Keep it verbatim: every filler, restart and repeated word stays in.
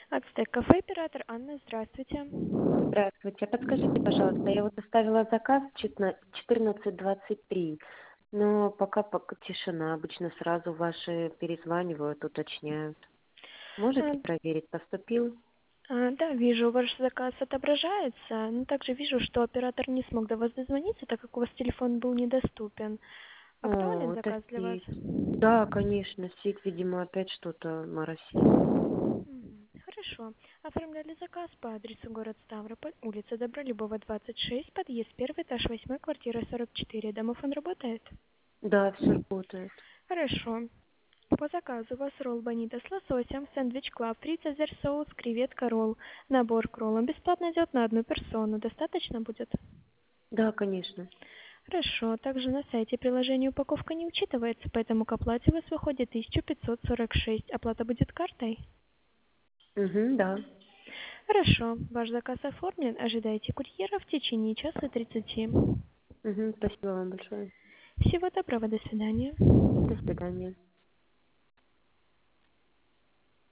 Ацтек кафе, оператор Анна, здравствуйте. Здравствуйте. Подскажите, пожалуйста, я вот оставила заказ четырнадцать двадцать три, но пока пока тишина. Обычно сразу ваши перезванивают, уточняют. А, Можете проверить, поступил? а, Да, вижу, ваш заказ отображается, но также вижу, что оператор не смог до вас дозвониться, так как у вас телефон был недоступен. Актуален О, это заказ для вас? сеть. Да, конечно, сеть, видимо, опять что-то моросит. Мгм. Хорошо. Оформляли заказ по адресу город Ставрополь, улица Добролюбова, двадцать шесть, подъезд первый, этаж восьмой, квартира сорок четыре. Домофон работает? Да, все работает. Хорошо. По заказу у вас ролл бонита с лососем, сэндвич клаб, фри цезарь соус, креветка ролл. Набор к роллам бесплатно идет на одну персону. Достаточно будет? Да, конечно. Хорошо. Также на сайте приложения упаковка не учитывается, поэтому к оплате у вас выходит тысяча пятьсот сорок шесть. Оплата будет картой? Угу, да. Хорошо. Ваш заказ оформлен. Ожидайте курьера в течение часа тридцати. Угу, спасибо вам большое. Всего доброго. До свидания. До свидания.